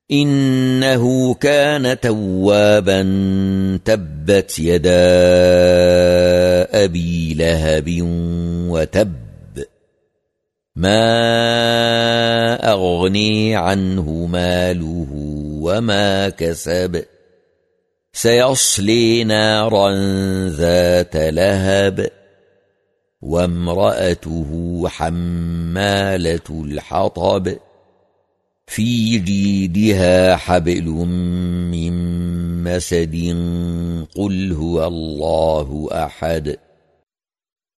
إنه كان توابا تبت يدا أبي لهب وتب ما أغني عنه ماله وما كسب سيصلي نارا ذات لهب وامرأته حمالة الحطب في جيدها حبل من مسد قل هو الله أحد